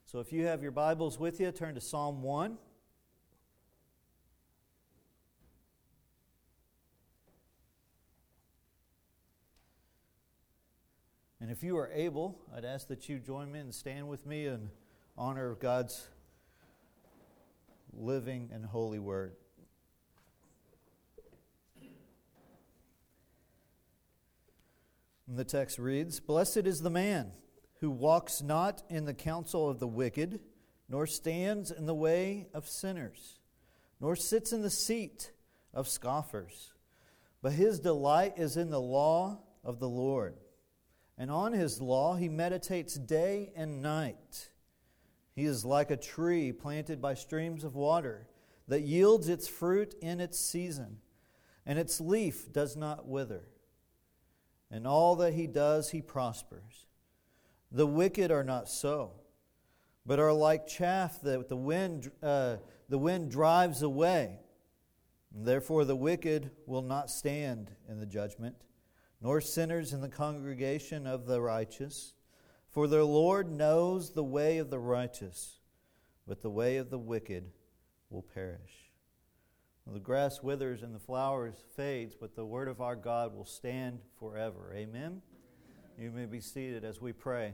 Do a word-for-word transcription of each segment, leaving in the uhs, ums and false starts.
So if you have your Bibles with you, turn to Psalm one. And if you are able, I'd ask that you join me and stand with me in honor of God's living and holy word. And the text reads, "Blessed is the man who walks not in the counsel of the wicked, nor stands in the way of sinners, nor sits in the seat of scoffers. But his delight is in the law of the Lord, and on his law he meditates day and night. He is like a tree planted by streams of water, that yields its fruit in its season, and its leaf does not wither. And all that he does, he prospers. The wicked are not so, but are like chaff that the wind, uh, the wind drives away. Therefore the wicked will not stand in the judgment, nor sinners in the congregation of the righteous. For the Lord knows the way of the righteous, but the way of the wicked will perish. Well, the grass withers and the flowers fades, but the word of our God will stand forever." Amen? You may be seated as we pray.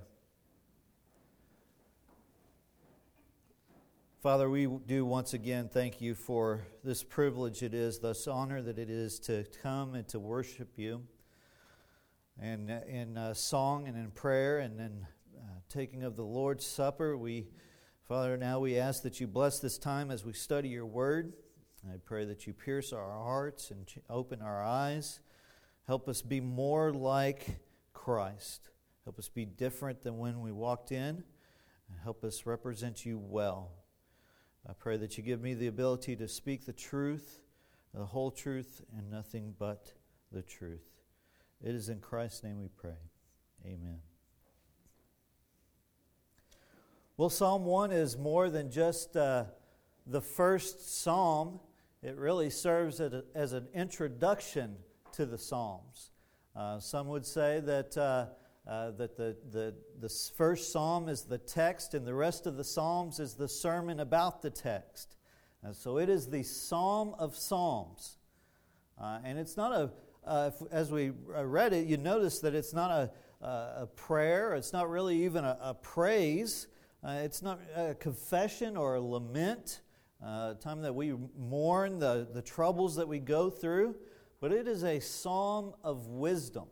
Father, we do once again thank you for this privilege it is, this honor that it is to come and to worship you. And in uh, song and in prayer and in uh, taking of the Lord's Supper, we, Father, now we ask that you bless this time as we study your word. I pray that you pierce our hearts and open our eyes. Help us be more like Christ. Help us be different than when we walked in. And help us represent you well. I pray that you give me the ability to speak the truth, the whole truth, and nothing but the truth. It is in Christ's name we pray. Amen. Well, Psalm one is more than just uh, the first psalm. It really serves as, a, as an introduction to the Psalms. Uh, some would say that uh, uh, that the, the, the first psalm is the text and the rest of the Psalms is the sermon about the text. Uh, so it is the Psalm of Psalms. Uh, and it's not a, uh, if, as we read it, you notice that it's not a, a, a prayer. It's not really even a, a praise. Uh, it's not a confession or a lament. Uh, a time that we mourn the, the troubles that we go through, but it is a psalm of wisdom.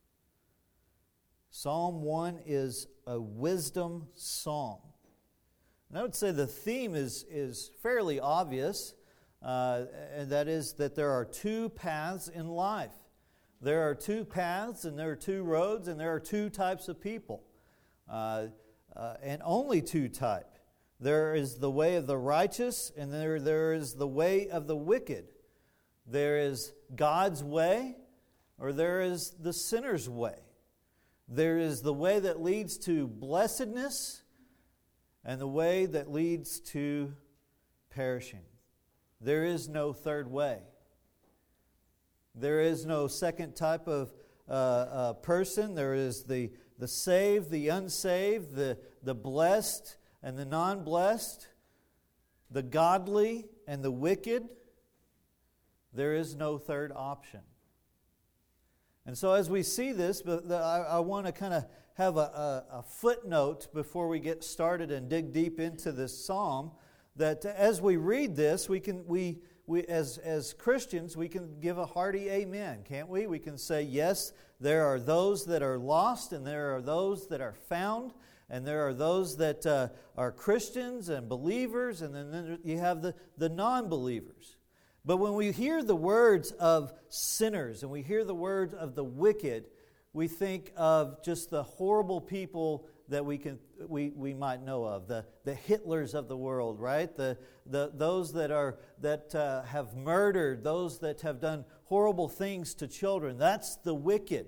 Psalm one is a wisdom psalm. And I would say the theme is, is fairly obvious, uh, and that is that there are two paths in life. There are two paths, and there are two roads, and there are two types of people, uh, uh, and only two types. There is the way of the righteous, and there, there is the way of the wicked. There is God's way, or there is the sinner's way. There is the way that leads to blessedness, and the way that leads to perishing. There is no third way. There is no second type of uh, uh, person. There is the, the saved, the unsaved, the, the blessed, and the non-blessed, the godly and the wicked. There is no third option. And so as we see this, but I, I want to kind of have a, a, a footnote before we get started and dig deep into this psalm, that as we read this, we can we we as as Christians we can give a hearty amen, can't we? We can say, yes, there are those that are lost and there are those that are found. And there are those that uh, are Christians and believers, and then you have the, the non-believers. But when we hear the words of sinners and we hear the words of the wicked, we think of just the horrible people that we can we, we might know of, the, the Hitlers of the world, right? The the those that are that uh, have murdered, those that have done horrible things to children. That's the wicked.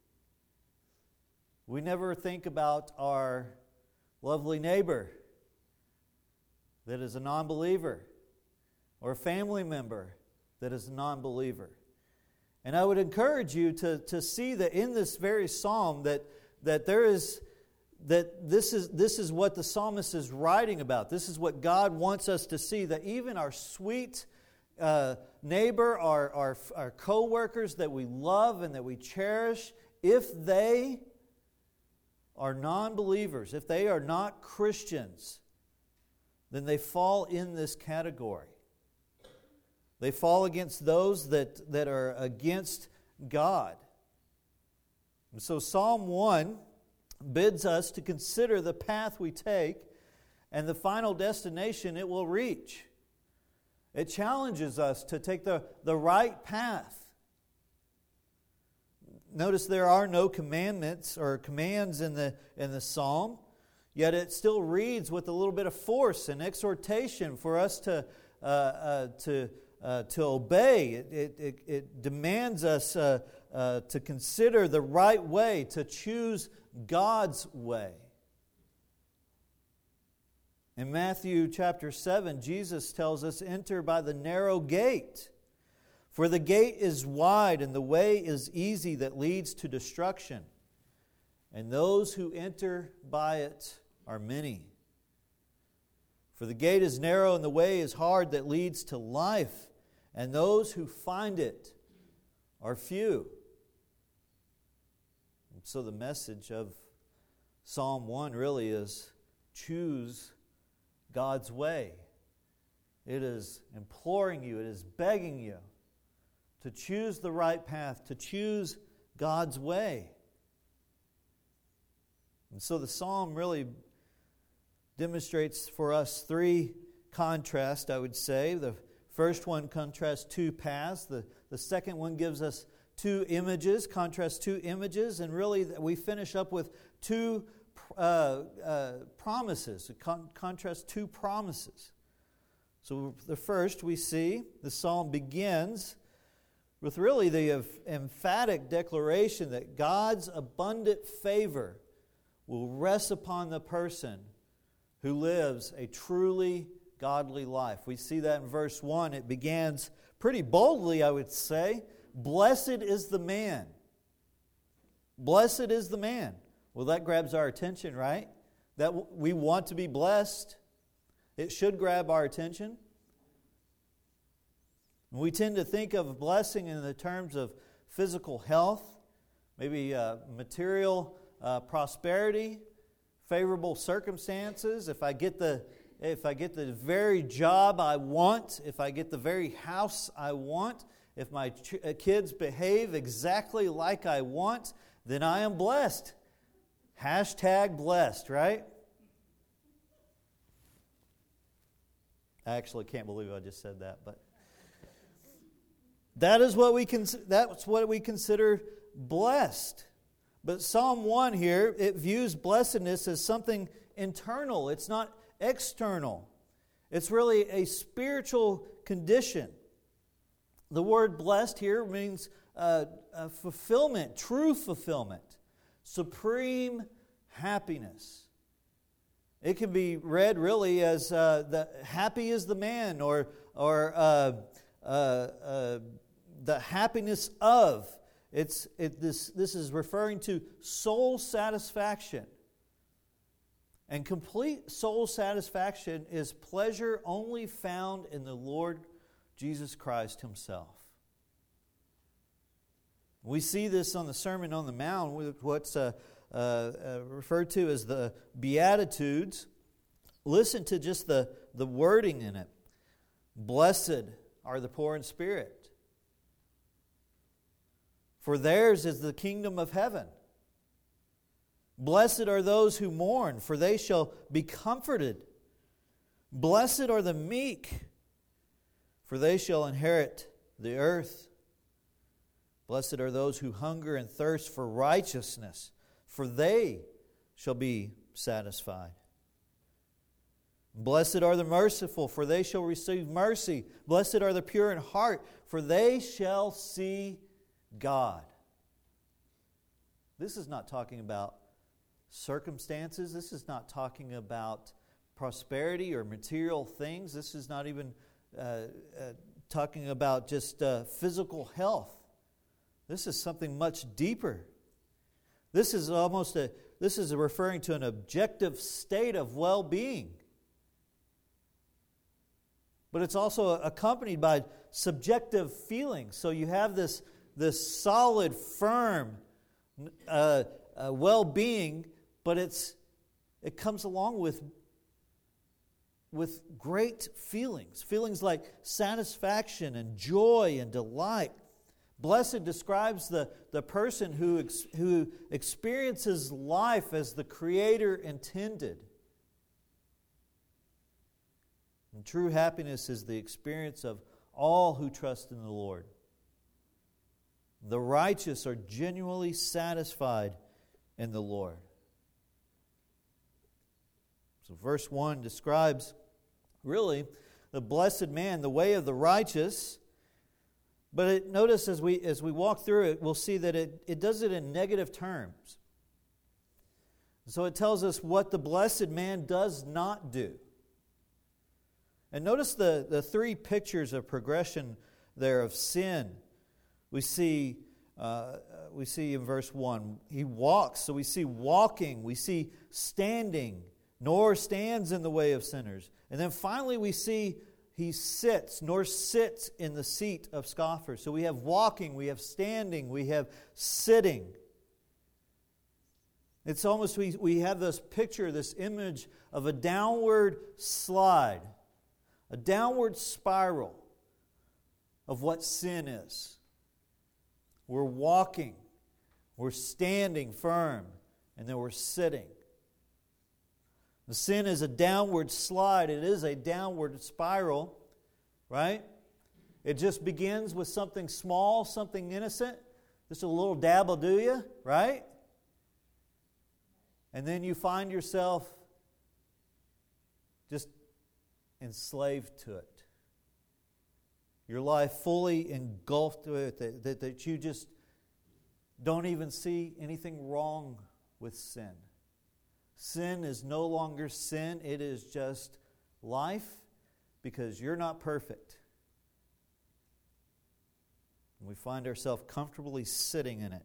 We never think about our lovely neighbor that is a non-believer, or a family member that is a non-believer. And I would encourage you to, to see that in this very psalm that, that there is that this is, this is what the psalmist is writing about. This is what God wants us to see, that even our sweet uh, neighbor, our, our, our co-workers that we love and that we cherish, if they are non-believers, if they are not Christians, then they fall in this category. They fall against those that, that are against God. And so Psalm one bids us to consider the path we take and the final destination it will reach. It challenges us to take the, the right path. Notice there are no commandments or commands in the, in the psalm, yet it still reads with a little bit of force and exhortation for us to, uh, uh, to, uh, to obey. It, it, it, it demands us uh, uh, to consider the right way, to choose God's way. In Matthew chapter seven, Jesus tells us, "Enter by the narrow gate. For the gate is wide and the way is easy that leads to destruction. And those who enter by it are many. For the gate is narrow and the way is hard that leads to life. And those who find it are few." And so the message of Psalm one really is choose God's way. It is imploring you, it is begging you to choose the right path, to choose God's way. And so the psalm really demonstrates for us three contrasts, I would say. The first one contrasts two paths. The, the second one gives us two images, contrasts two images. And really we finish up with two uh, uh, promises, con- contrast two promises. So the first we see, the psalm begins with really the emphatic declaration that God's abundant favor will rest upon the person who lives a truly godly life. We see that in verse one. It begins pretty boldly, I would say. "Blessed is the man." Blessed is the man. Well, that grabs our attention, right? That we want to be blessed. It should grab our attention. We tend to think of blessing in the terms of physical health, maybe uh, material uh, prosperity, favorable circumstances. If I get the if I get the very job I want, if I get the very house I want, if my ch- kids behave exactly like I want, then I am blessed. Hashtag blessed, right? I actually can't believe I just said that, but that is what we cons- that's what we consider blessed. But Psalm one here, it views blessedness as something internal. It's not external. It's really a spiritual condition. The word blessed here means uh, uh, fulfillment, true fulfillment, supreme happiness. It can be read really as uh, the happy is the man, or or uh, uh, uh, the happiness of. It's it this this is referring to soul satisfaction. And complete soul satisfaction is pleasure only found in the Lord Jesus Christ Himself. We see this on the Sermon on the Mount, with what's uh, uh, uh, referred to as the Beatitudes. Listen to just the, the wording in it. Blessed are the poor in spirit, for theirs is the kingdom of heaven. Blessed are those who mourn, for they shall be comforted. Blessed are the meek, for they shall inherit the earth. Blessed are those who hunger and thirst for righteousness, for they shall be satisfied. Blessed are the merciful, for they shall receive mercy. Blessed are the pure in heart, for they shall see God. This is not talking about circumstances. This is not talking about prosperity or material things. This is not even uh, uh, talking about just uh, physical health. This is something much deeper. This is almost a this is referring to an objective state of well-being. But it's also accompanied by subjective feelings. So you have this, this solid, firm uh, uh, well-being, but it's it comes along with, with great feelings. Feelings like satisfaction and joy and delight. Blessed describes the, the person who, ex, who experiences life as the Creator intended. And true happiness is the experience of all who trust in the Lord. The righteous are genuinely satisfied in the Lord. So verse one describes, really, the blessed man, the way of the righteous. But it, notice as we as we walk through it, we'll see that it, it does it in negative terms. So it tells us what the blessed man does not do. And notice the, the three pictures of progression there of sin. We see uh, we see in verse one, he walks. So we see walking, we see standing, nor stands in the way of sinners. And then finally we see he sits, nor sits in the seat of scoffers. So we have walking, we have standing, we have sitting. It's almost, we, we have this picture, this image of a downward slide. A downward spiral of what sin is. We're walking, we're standing firm, and then we're sitting. The sin is a downward slide. It is a downward spiral, right? It just begins with something small, something innocent, just a little dabble do you, right? And then you find yourself just enslaved to it. Your life fully engulfed with it, that, that, that you just don't even see anything wrong with sin. Sin is no longer sin, it is just life because you're not perfect. And we find ourselves comfortably sitting in it.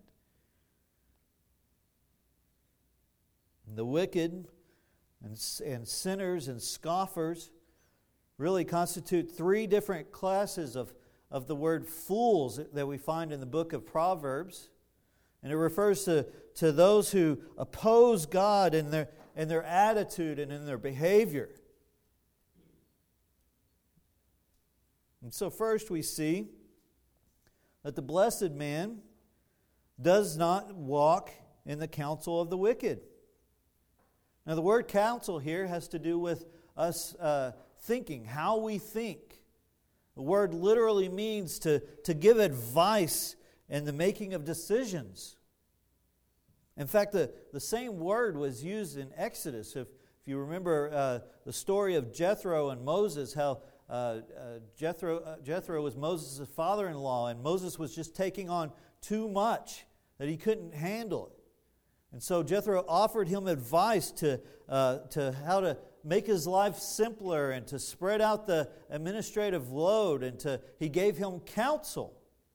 And the wicked and, and sinners and scoffers really constitute three different classes of, of the word fools that we find in the book of Proverbs. And it refers to, to those who oppose God in their, in their attitude and in their behavior. And so first we see that the blessed man does not walk in the counsel of the wicked. Now the word counsel here has to do with us uh, thinking, how we think. The word literally means to, to give advice in the making of decisions. In fact, the, the same word was used in Exodus. If, if you remember uh, the story of Jethro and Moses, how uh, uh, Jethro, uh, Jethro was Moses' father-in-law, and Moses was just taking on too much, that he couldn't handle it. And so Jethro offered him advice to, uh, to how to make his life simpler and to spread out the administrative load, and to he gave him counsel.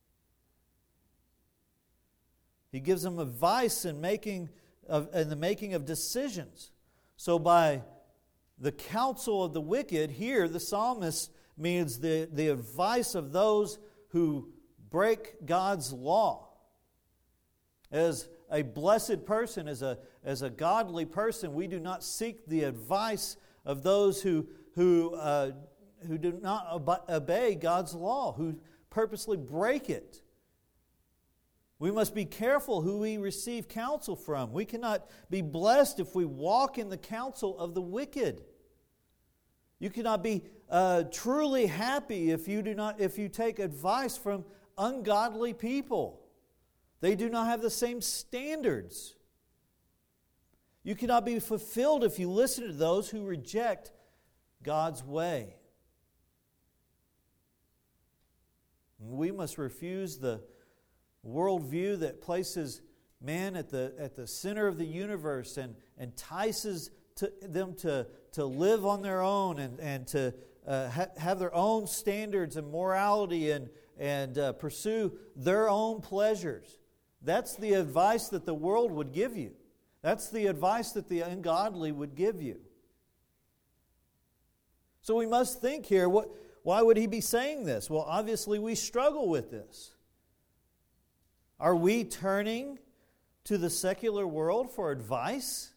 He gives him advice in making of in the making of decisions. So by the counsel of the wicked, here the psalmist means the, the advice of those who break God's law. As a blessed person, as a, as a godly person, we do not seek the advice of those who, who, uh, who do not obey God's law, who purposely break it. We must be careful who we receive counsel from. We cannot be blessed if we walk in the counsel of the wicked. You cannot be uh, truly happy if you do not if you take advice from ungodly people. They do not have the same standards. You cannot be fulfilled if you listen to those who reject God's way. We must refuse the worldview that places man at the at the center of the universe and entices to them to, to live on their own and, and to uh, ha- have their own standards and morality and, and uh, pursue their own pleasures. That's the advice that the world would give you. That's the advice that the ungodly would give you. So we must think here, what, why would he be saying this? Well, obviously we struggle with this. Are we turning to the secular world for advice?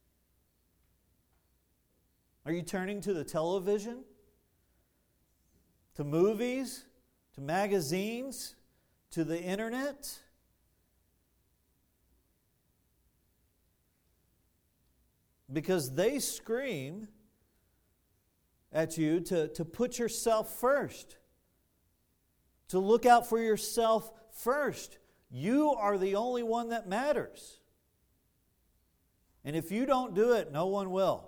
Are you turning to the television? To movies? To magazines? To the internet? Because they scream at you to, to put yourself first. To look out for yourself first. You are the only one that matters. And if you don't do it, no one will.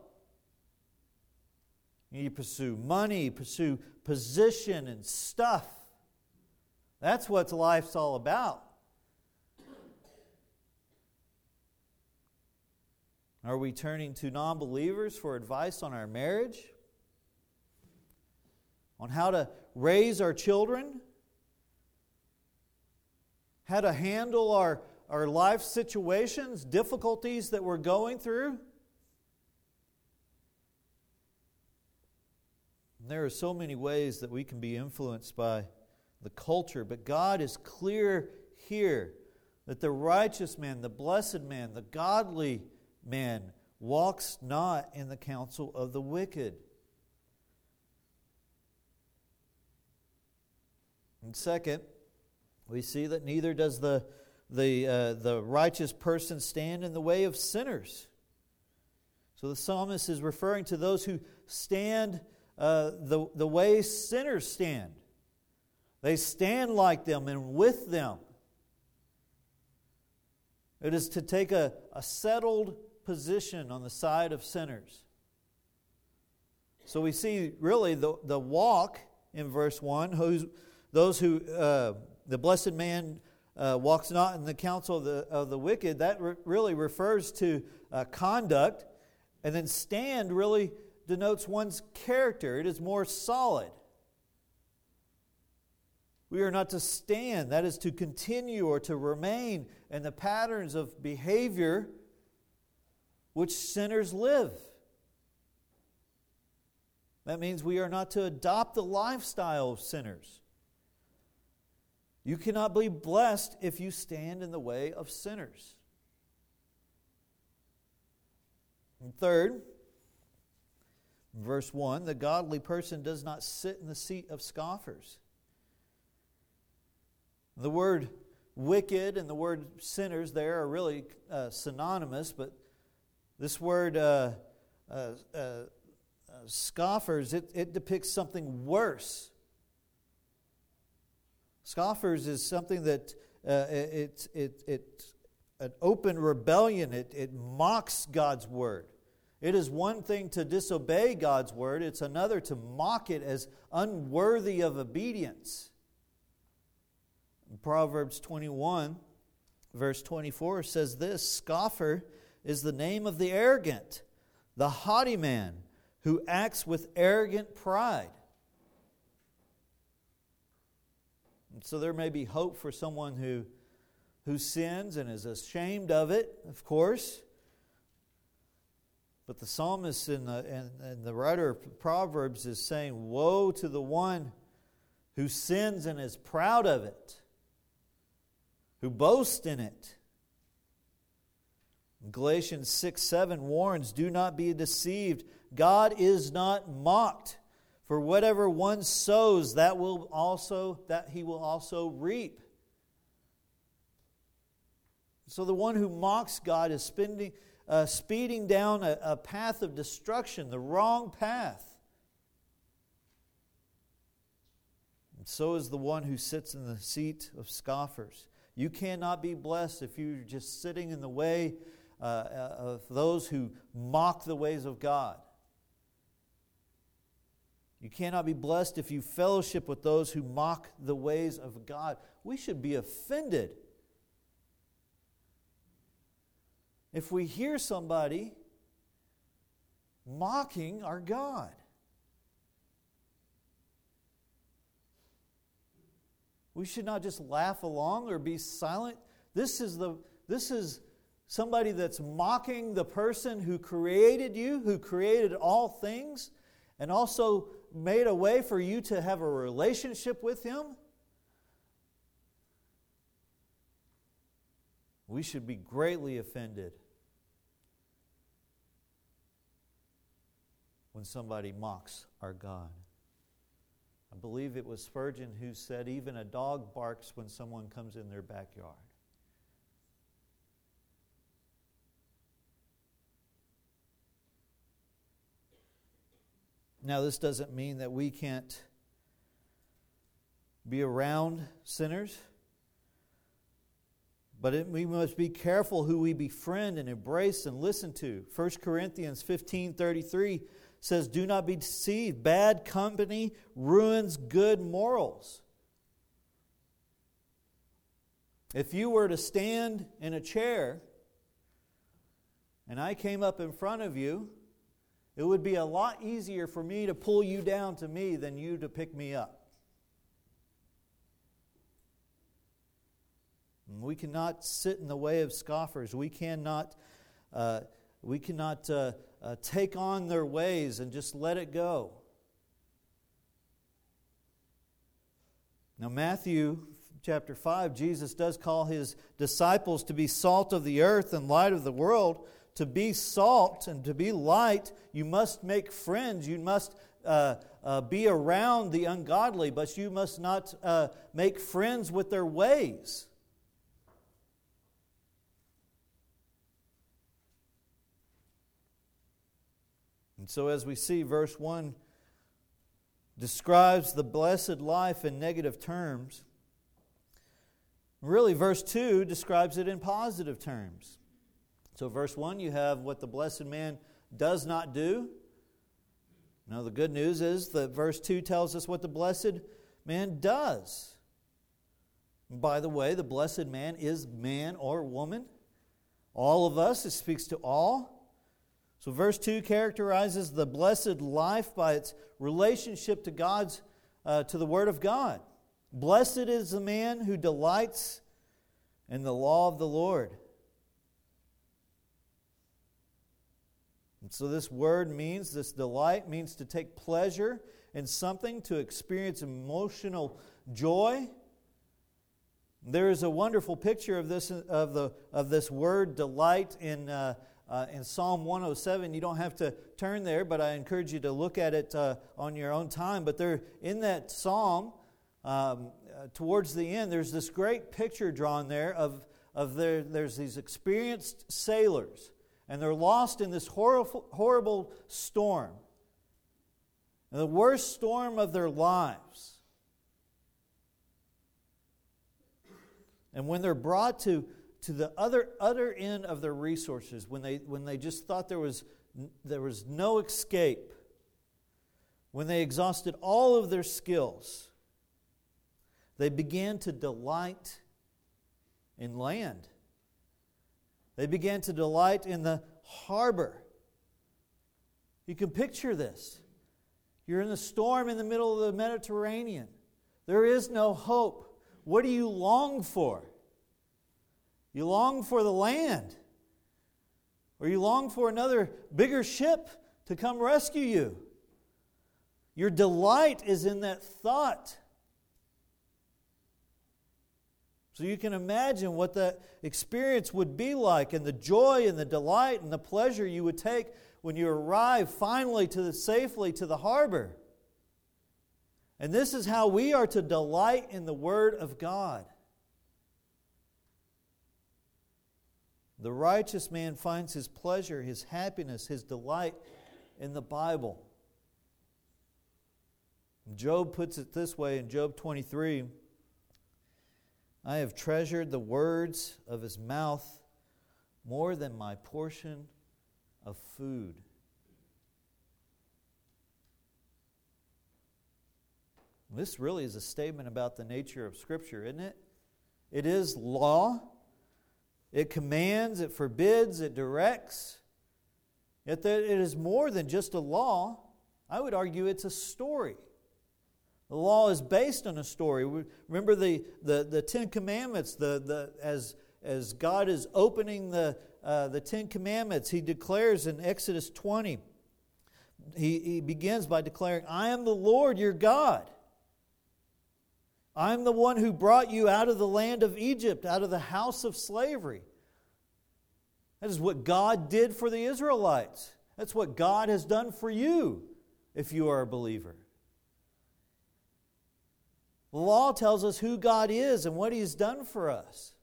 You pursue money, pursue position and stuff. That's what life's all about. Are we turning to non-believers for advice on our marriage? On how to raise our children? How to handle our, our life situations, difficulties that we're going through? And there are so many ways that we can be influenced by the culture, but God is clear here that the righteous man, the blessed man, the godly man walks not in the counsel of the wicked. And second, we see that neither does the the uh, the righteous person stand in the way of sinners. So the psalmist is referring to those who stand uh, the the way sinners stand. They stand like them and with them. It is to take a, a settled position on the side of sinners. So we see really the, the walk in verse one, who's, those who, uh, the blessed man uh, walks not in the counsel of the, of the wicked, that re- really refers to uh, conduct. And then stand really denotes one's character. It is more solid. We are not to stand, that is to continue or to remain in the patterns of behavior which sinners live. That means we are not to adopt the lifestyle of sinners. You cannot be blessed if you stand in the way of sinners. And third, verse one, the godly person does not sit in the seat of scoffers. The word wicked and the word sinners there are really uh, synonymous, but this word uh, uh, uh, uh, scoffers, it, it depicts something worse. Scoffers is something that uh, it, it, it, an open rebellion. It, it mocks God's word. It is one thing to disobey God's word. It's another to mock it as unworthy of obedience. In Proverbs twenty-one, verse twenty-four says this, scoffer is the name of the arrogant, the haughty man who acts with arrogant pride. And so there may be hope for someone who, who sins and is ashamed of it, of course. But the psalmist and the, and, and the writer of Proverbs is saying, woe to the one who sins and is proud of it, who boasts in it. Galatians six seven warns, do not be deceived. God is not mocked. For whatever one sows, that will also that he will also reap. So the one who mocks God is spending, uh, speeding down a, a path of destruction, the wrong path. And so is the one who sits in the seat of scoffers. You cannot be blessed if you're just sitting in the way uh, of those who mock the ways of God. You cannot be blessed if you fellowship with those who mock the ways of God. We should be offended if we hear somebody mocking our God. We should not just laugh along or be silent. This is the this is somebody that's mocking the person who created you, who created all things, and also made a way for you to have a relationship with Him, we should be greatly offended when somebody mocks our God. I believe it was Spurgeon who said, even a dog barks when someone comes in their backyard. Now, this doesn't mean that we can't be around sinners, but it, we must be careful who we befriend and embrace and listen to. First Corinthians fifteen thirty-three says, do not be deceived. Bad company ruins good morals. If you were to stand in a chair and I came up in front of you, it would be a lot easier for me to pull you down to me than you to pick me up. We cannot sit in the way of scoffers. We cannot, uh, we cannot uh, uh, take on their ways and just let it go. Now, Matthew chapter five, Jesus does call His disciples to be salt of the earth and light of the world. To be salt and to be light, you must make friends. You must uh, uh, be around the ungodly, but you must not uh, make friends with their ways. And so as we see, verse one describes the blessed life in negative terms. Really, verse two describes it in positive terms. So verse one, you have what the blessed man does not do. Now the good news is that verse two tells us what the blessed man does. And by the way, the blessed man is man or woman. All of us, it speaks to all. So verse two characterizes the blessed life by its relationship to God's, uh, to the Word of God. Blessed is the man who delights in the law of the Lord. And so this word means, this delight means to take pleasure in something, to experience emotional joy. There is a wonderful picture of this of the of this word delight in uh, uh, in Psalm one oh seven. You don't have to turn there, but I encourage you to look at it uh, on your own time. But there, in that psalm, um, uh, towards the end, there's this great picture drawn there of of there. There's these experienced sailors. And they're lost in this horrible, horrible storm. And the worst storm of their lives. And when they're brought to, to the other, other end of their resources, when they, when they just thought there was, there was no escape, when they exhausted all of their skills, they began to delight in land. They began to delight in the harbor. You can picture this. You're in the storm in the middle of the Mediterranean. There is no hope. What do you long for? You long for the land. Or you long for another bigger ship to come rescue you. Your delight is in that thought. So you can imagine what that experience would be like, and the joy and the delight and the pleasure you would take when you arrive finally to the, safely to the harbor. And this is how we are to delight in the Word of God. The righteous man finds his pleasure, his happiness, his delight in the Bible. Job puts it this way in Job twenty-three. I have treasured the words of his mouth more than my portion of food. This really is a statement about the nature of Scripture, isn't it? It is law. It commands, it forbids, it directs. Yet that it is more than just a law. I would argue it's a story. The law is based on a story. Remember the, the, the Ten Commandments, the, the, as, as God is opening the, uh, the Ten Commandments, He declares in Exodus twenty, he, he begins by declaring, I am the Lord your God. I'm the one who brought you out of the land of Egypt, out of the house of slavery. That is what God did for the Israelites. That's what God has done for you if you are a believer. The law tells us who God is and what He has done for us.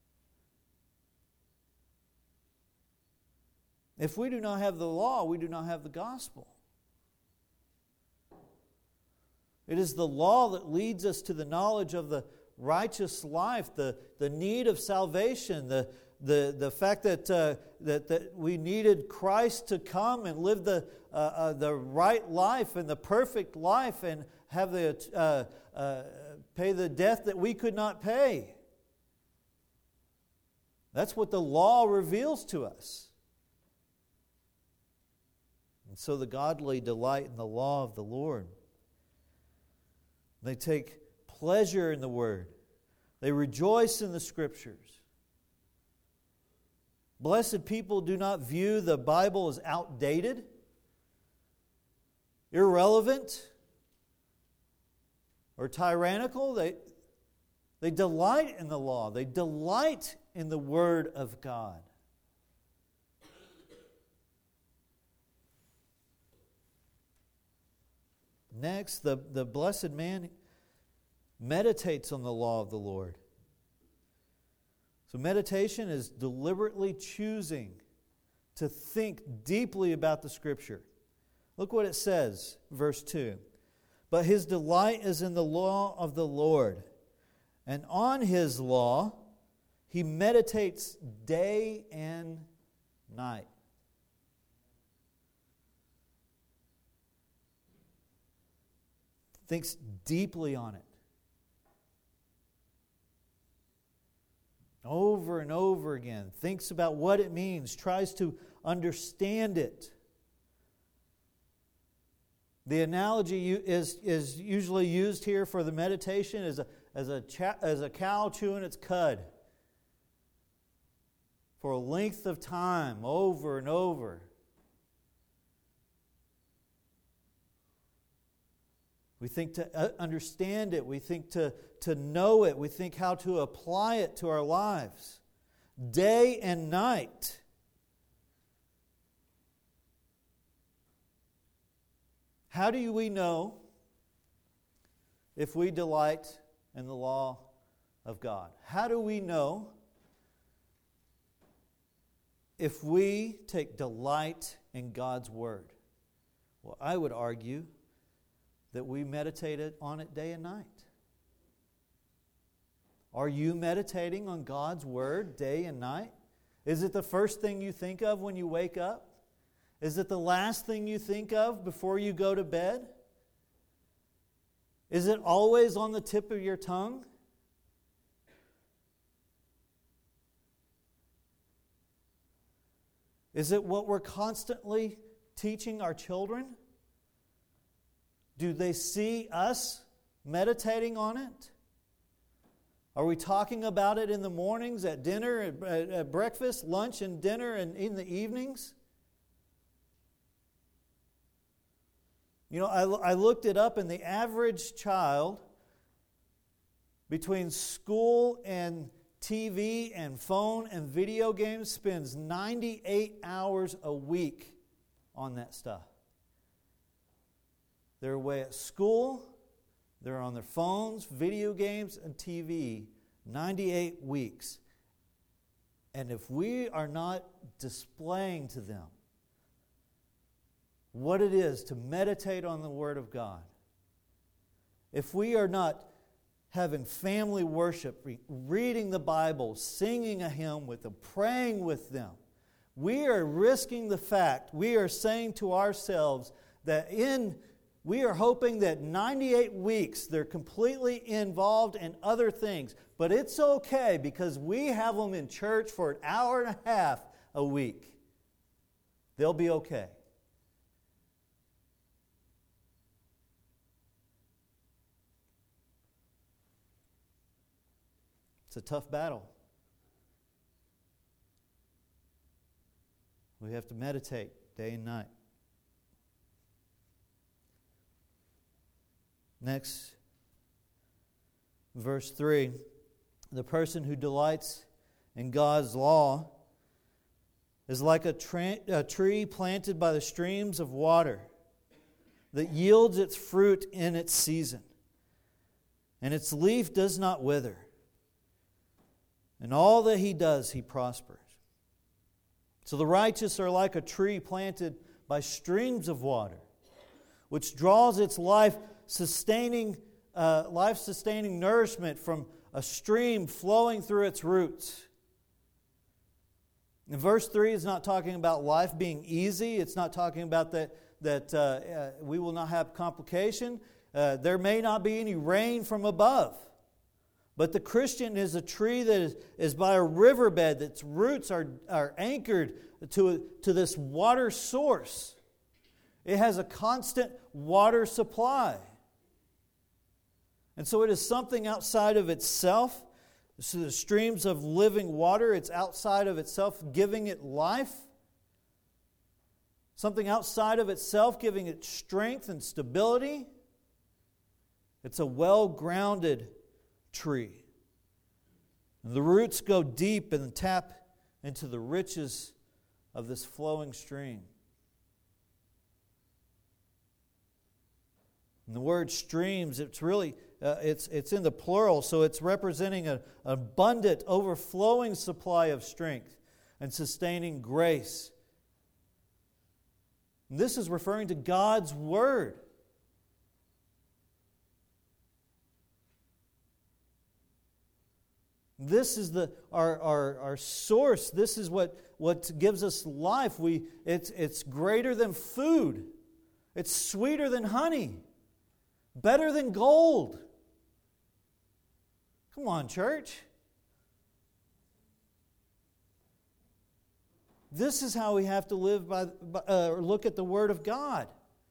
If we do not have the law, we do not have the gospel. It is the law that leads us to the knowledge of the righteous life, the, the need of salvation, the, the, the fact that, uh, that, that we needed Christ to come and live the, uh, uh, the right life and the perfect life and have the uh, uh, pay the death that we could not pay. That's what the law reveals to us. And so the godly delight in the law of the Lord. They take pleasure in the Word. They rejoice in the Scriptures. Blessed people do not view the Bible as outdated, irrelevant, or tyrannical. They, they delight in the law. They delight in the Word of God. Next, the, the blessed man meditates on the law of the Lord. So meditation is deliberately choosing to think deeply about the Scripture. Look what it says, verse two. But his delight is in the law of the Lord, and on his law he meditates day and night. Thinks deeply on it. Over and over again. Thinks about what it means. Tries to understand it. The analogy is, is usually used here for the meditation as a, as, a cha- as a cow chewing its cud. For a length of time, over and over. We think to understand it. We think to, to know it. We think how to apply it to our lives. Day and night. How do we know if we delight in the law of God? How do we know if we take delight in God's Word? Well, I would argue that we meditate on it day and night. Are you meditating on God's Word day and night? Is it the first thing you think of when you wake up? Is it the last thing you think of before you go to bed? Is it always on the tip of your tongue? Is it what we're constantly teaching our children? Do they see us meditating on it? Are we talking about it in the mornings, at dinner, at, at, at breakfast, lunch, and dinner, and in the evenings? You know, I, I looked it up, and the average child between school and T V and phone and video games spends ninety-eight hours a week on that stuff. They're away at school, they're on their phones, video games, and T V ninety-eight weeks. And if we are not displaying to them what it is to meditate on the Word of God, if we are not having family worship, reading the Bible, singing a hymn with them, praying with them, we are risking the fact, we are saying to ourselves that in we are hoping that ninety-eight weeks they're completely involved in other things. But it's okay because we have them in church for an hour and a half a week. They'll be okay. It's a tough battle. We have to meditate day and night. Next, verse three. The person who delights in God's law is like a, tra- a tree planted by the streams of water that yields its fruit in its season, and its leaf does not wither. And all that he does, he prospers. So the righteous are like a tree planted by streams of water, which draws its life-sustaining, uh, life-sustaining nourishment from a stream flowing through its roots. And verse three is not talking about life being easy. It's not talking about that, that uh, uh, we will not have complication. Uh, there may not be any rain from above. But the Christian is a tree that is, is by a riverbed, its roots are, are anchored to, to this water source. It has a constant water supply. And so it is something outside of itself. So the streams of living water, it's outside of itself, giving it life. Something outside of itself, giving it strength and stability. It's a well-grounded tree. And the roots go deep and tap into the riches of this flowing stream. And the word streams, it's really, uh, it's, it's in the plural, so it's representing an abundant, overflowing supply of strength and sustaining grace. And this is referring to God's Word. This is the our, our, our source. This is what, what gives us life. We it's it's greater than food. It's sweeter than honey. Better than gold. Come on, church. This is how we have to live by, by uh, or look at the Word of God.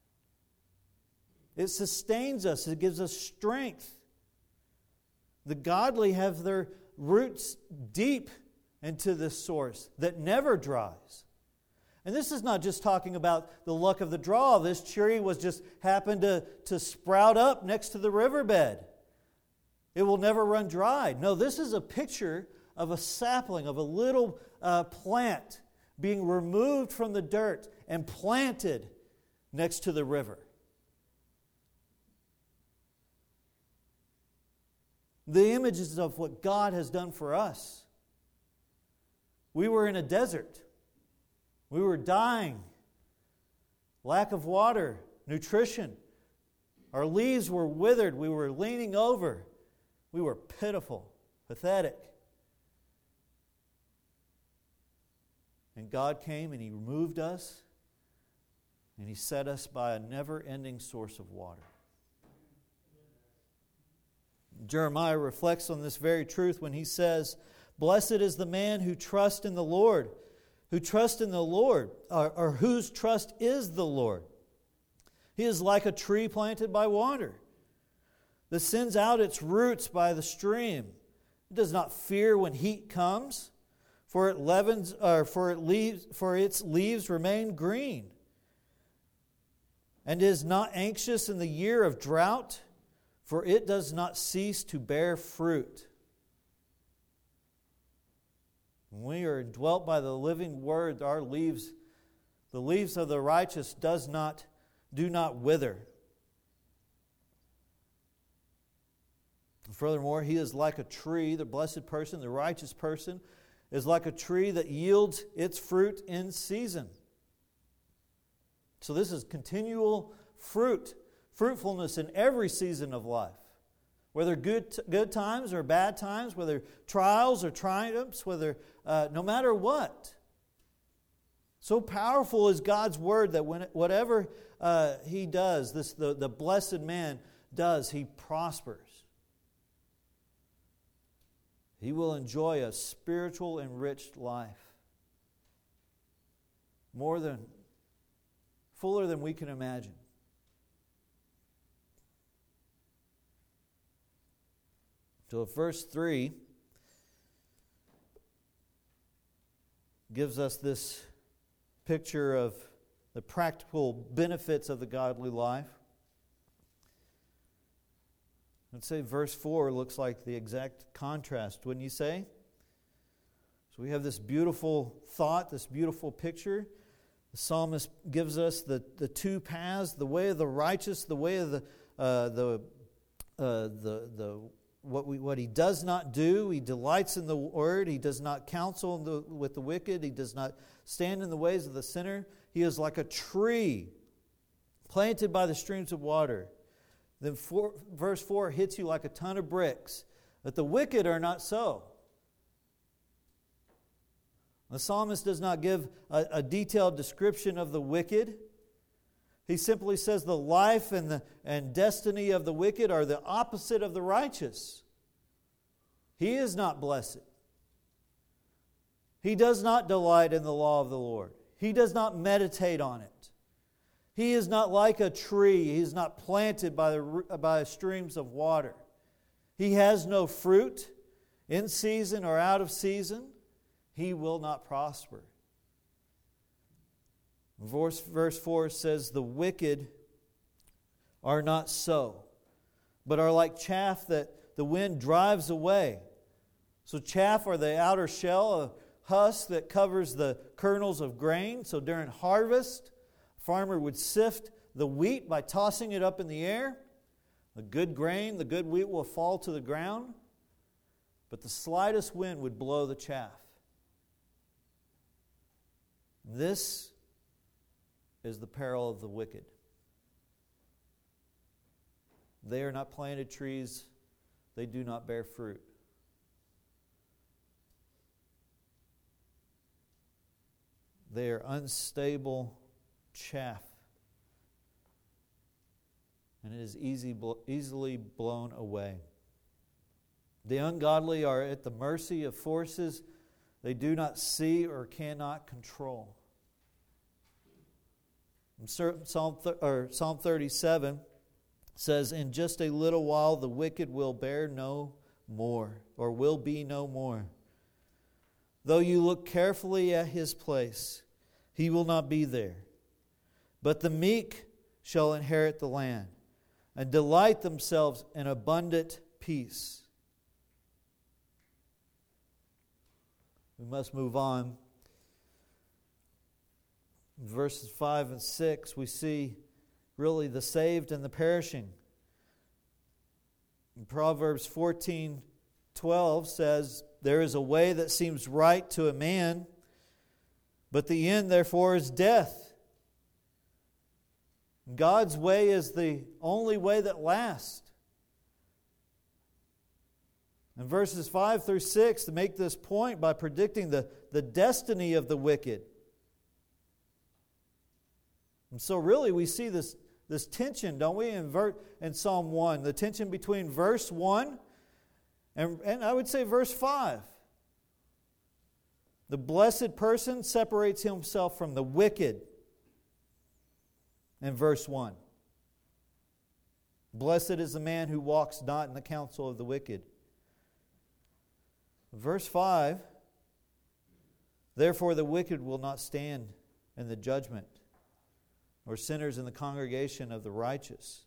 It sustains us. It gives us strength. The godly have their roots deep into this source that never dries. And this is not just talking about the luck of the draw. This tree was just happened to, to sprout up next to the riverbed. It will never run dry. No, this is a picture of a sapling, of a little uh, plant being removed from the dirt and planted next to the river. The images of what God has done for us. We were in a desert. We were dying. Lack of water, nutrition. Our leaves were withered. We were leaning over. We were pitiful, pathetic. And God came and He removed us and He set us by a never-ending source of water. Jeremiah reflects on this very truth when he says, "Blessed is the man who trusts in the Lord, who trusts in the Lord, or, or whose trust is the Lord. He is like a tree planted by water, that sends out its roots by the stream. It does not fear when heat comes, for it leavens, or for it leaves, for its leaves remain green, and is not anxious in the year of drought, for it does not cease to bear fruit." When we are indwelt by the living Word, our leaves, the leaves of the righteous does not, do not wither. Furthermore, he is like a tree, the blessed person, the righteous person, is like a tree that yields its fruit in season. So this is continual fruit, fruitfulness in every season of life. Whether good good times or bad times, whether trials or triumphs, whether uh, no matter what. So powerful is God's Word that when whatever uh, he does, this the, the blessed man does, he prospers. He will enjoy a spiritual enriched life. More than, fuller than we can imagine. So verse three gives us this picture of the practical benefits of the godly life. I'd say verse four looks like the exact contrast, wouldn't you say? So we have this beautiful thought, this beautiful picture. The psalmist gives us the, the two paths, the way of the righteous, the way of the uh, the uh, the the what we what he does not do. He delights in the word. He does not counsel in the, with the wicked. He does not stand in the ways of the sinner. He is like a tree planted by the streams of water. Then four, verse four hits you like a ton of bricks. But the wicked are not so. The psalmist does not give a, a detailed description of the wicked. He simply says the life and the and destiny of the wicked are the opposite of the righteous. He is not blessed. He does not delight in the law of the Lord. He does not meditate on it. He is not like a tree. He is not planted by the by streams of water. He has no fruit in season or out of season. He will not prosper. Verse, verse four says, the wicked are not so, but are like chaff that the wind drives away. So chaff are the outer shell, a husk that covers the kernels of grain. So during harvest, a farmer would sift the wheat by tossing it up in the air. The good grain, the good wheat will fall to the ground, but the slightest wind would blow the chaff. This is the peril of the wicked. They are not planted trees. They do not bear fruit. They are unstable chaff. And it is easy, easily blown away. The ungodly are at the mercy of forces they do not see or cannot control. Psalm, or Psalm thirty-seven says, in just a little while the wicked will bear no more, or will be no more. Though you look carefully at his place, he will not be there. But the meek shall inherit the land, and delight themselves in abundant peace. We must move on. In verses five and six, we see really the saved and the perishing. In Proverbs fourteen twelve says, there is a way that seems right to a man, but the end therefore is death. God's way is the only way that lasts. In verses five through six, to make this point by predicting the, the destiny of the wicked. And so really we see this, this tension, don't we, in, ver, in Psalm one. The tension between verse one and, and I would say verse five. The blessed person separates himself from the wicked in verse one. Blessed is the man who walks not in the counsel of the wicked. Verse five, therefore the wicked will not stand in the judgment, or sinners in the congregation of the righteous.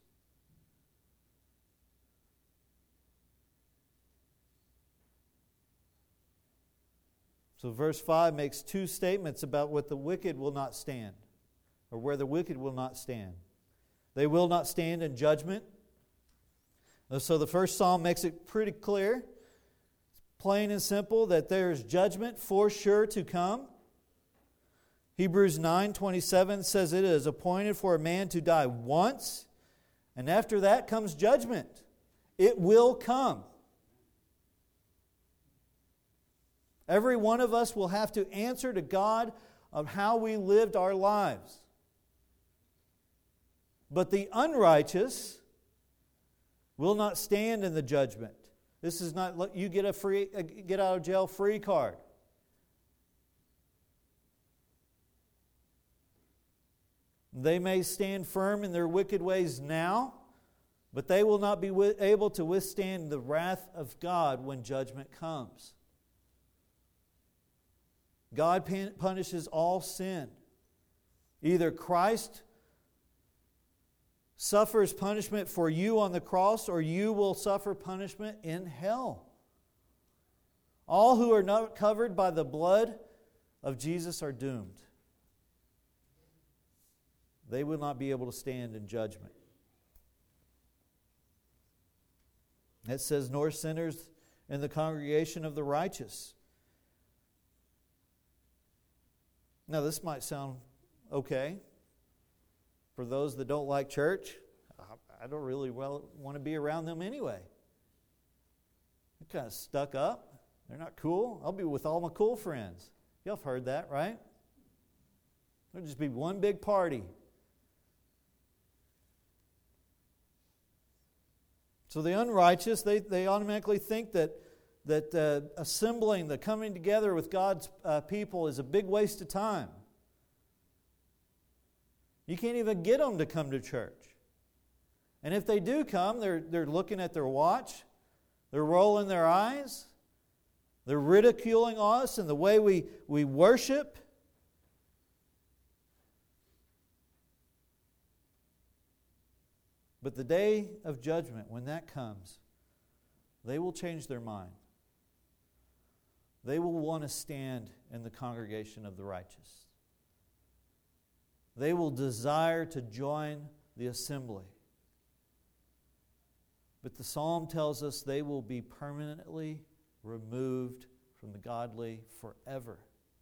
So verse five makes two statements about what the wicked will not stand, or where the wicked will not stand. They will not stand in judgment. So the first psalm makes it pretty clear, plain and simple, that there is judgment for sure to come. Hebrews nine twenty-seven says it is appointed for a man to die once, and after that comes judgment. It will come. Every one of us will have to answer to God of how we lived our lives. But the unrighteous will not stand in the judgment. This is not you get a free get out of jail free card. They may stand firm in their wicked ways now, but they will not be able to withstand the wrath of God when judgment comes. God punishes all sin. Either Christ suffers punishment for you on the cross, or you will suffer punishment in hell. All who are not covered by the blood of Jesus are doomed. They will not be able to stand in judgment. It says, nor sinners in the congregation of the righteous. Now, this might sound okay for those that don't like church. I don't really well want to be around them anyway. They're kind of stuck up. They're not cool. I'll be with all my cool friends. Y'all have heard that, right? There'll just be one big party. So the unrighteous, they, they automatically think that, that uh, assembling, the coming together with God's uh, people is a big waste of time. You can't even get them to come to church. And if they do come, they're, they're looking at their watch, they're rolling their eyes, they're ridiculing us and the way we, we worship. But the day of judgment, when that comes, they will change their mind. They will want to stand in the congregation of the righteous. They will desire to join the assembly. But the psalm tells us they will be permanently removed from the godly forever.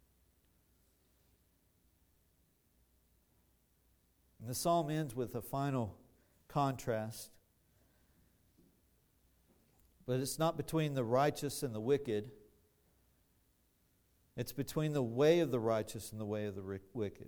And the psalm ends with a final contrast. But it's not between the righteous and the wicked. It's between the way of the righteous and the way of the wicked.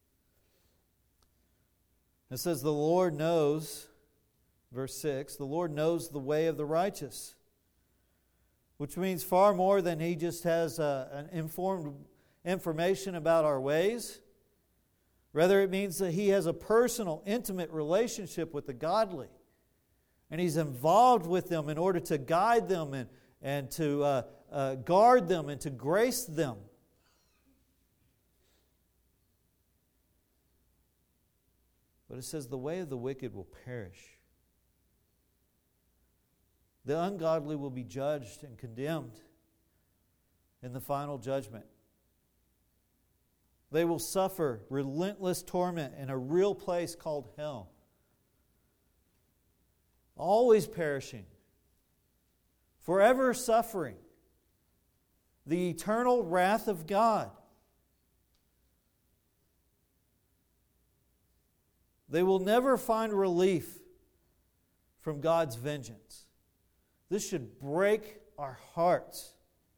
It says, the Lord knows, verse six, the Lord knows the way of the righteous, which means far more than He just has uh, an informed information about our ways. Rather, it means that He has a personal, intimate relationship with the godly. And He's involved with them in order to guide them and, and to uh, uh, guard them and to grace them. But it says the way of the wicked will perish. The ungodly will be judged and condemned in the final judgment. They will suffer relentless torment in a real place called hell. Always perishing. Forever suffering. The eternal wrath of God. They will never find relief from God's vengeance. This should break our hearts.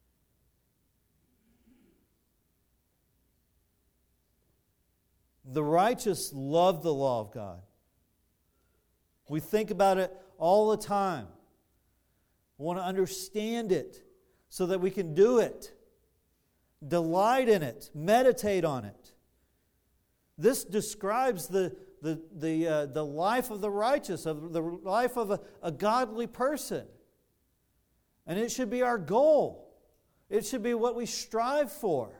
The righteous love the law of God. We think about it all the time. We want to understand it so that we can do it. Delight in it. Meditate on it. This describes the, the, the, uh, the life of the righteous, of the life of a, a godly person. And it should be our goal. It should be what we strive for.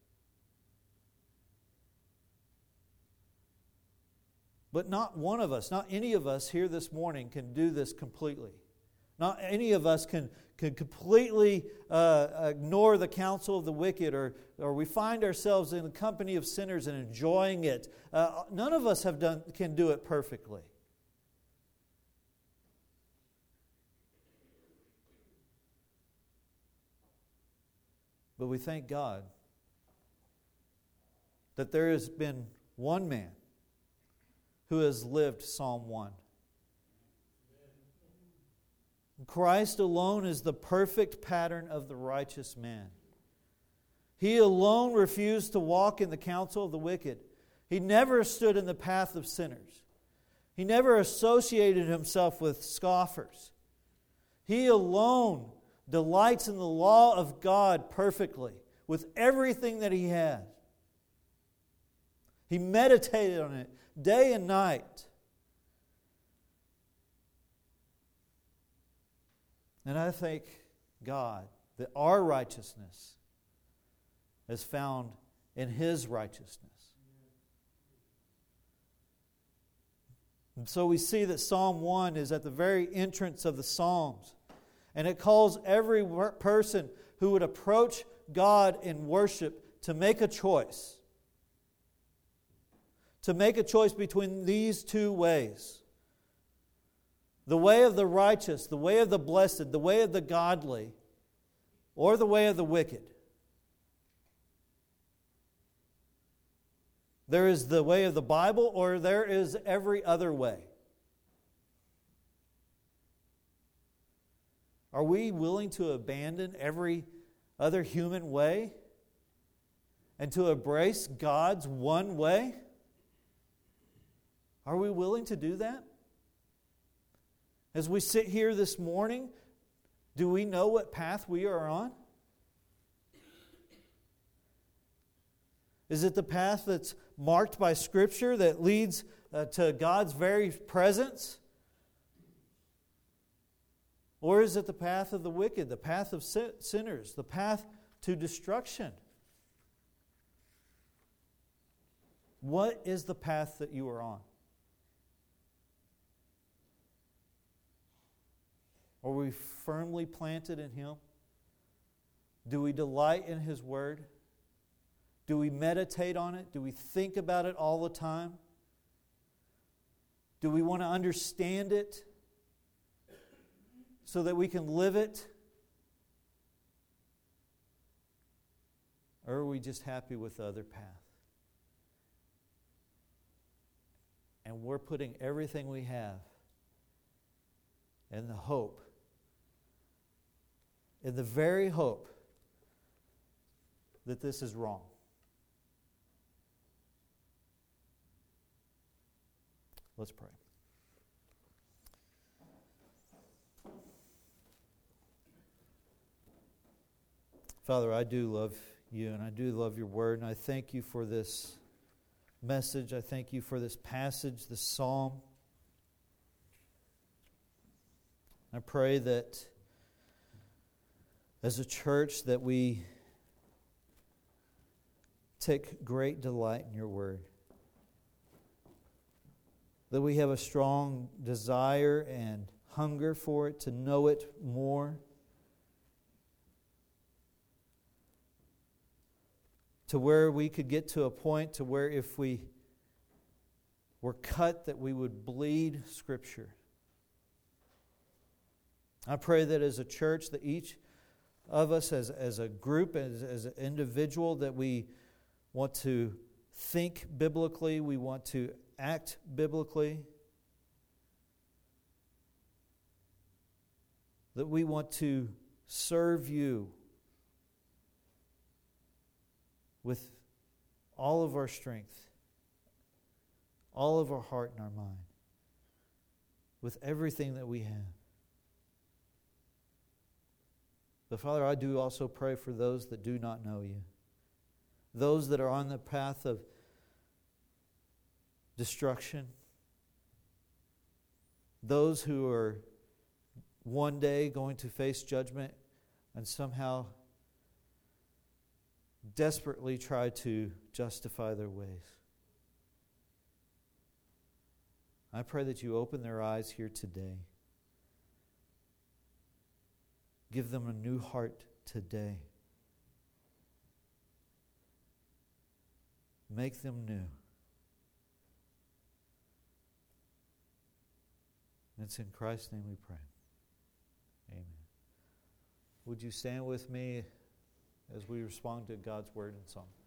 But not one of us, not any of us here this morning can do this completely. Not any of us can, can completely uh, ignore the counsel of the wicked, or, or we find ourselves in the company of sinners and enjoying it. Uh, none of us have done can do it perfectly. But we thank God that there has been one man who has lived Psalm one. Christ alone is the perfect pattern of the righteous man. He alone refused to walk in the counsel of the wicked. He never stood in the path of sinners. He never associated himself with scoffers. He alone delights in the law of God perfectly, with everything that he has. He meditated on it day and night. And I thank God that our righteousness is found in His righteousness. And so we see that Psalm one is at the very entrance of the Psalms. And it calls every person who would approach God in worship to make a choice. To make a choice between these two ways. The way of the righteous, the way of the blessed, the way of the godly, or the way of the wicked. There is the way of the Bible, or there is every other way. Are we willing to abandon every other human way and to embrace God's one way? Are we willing to do that? As we sit here this morning, do we know what path we are on? Is it the path that's marked by Scripture that leads uh, to God's very presence? Or is it the path of the wicked, the path of sinners, the path to destruction? What is the path that you are on? Are we firmly planted in Him? Do we delight in His Word? Do we meditate on it? Do we think about it all the time? Do we want to understand it so that we can live it? Or are we just happy with the other path? And we're putting everything we have in the hope, in the very hope that this is wrong. Let's pray. Father, I do love you, and I do love your word, and I thank you for this message. I thank you for this passage, this psalm. I pray that as a church that we take great delight in your word. That we have a strong desire and hunger for it, to know it more. To where we could get to a point to where if we were cut, that we would bleed Scripture. I pray that as a church, that each of us as, as a group, as, as an individual, that we want to think biblically, we want to act biblically, that we want to serve you with all of our strength, all of our heart and our mind, with everything that we have. But Father, I do also pray for those that do not know you, those that are on the path of destruction, those who are one day going to face judgment and somehow desperately try to justify their ways. I pray that you open their eyes here today. Give them a new heart today. Make them new. And it's in Christ's name we pray. Amen. Would you stand with me as we respond to God's word and song?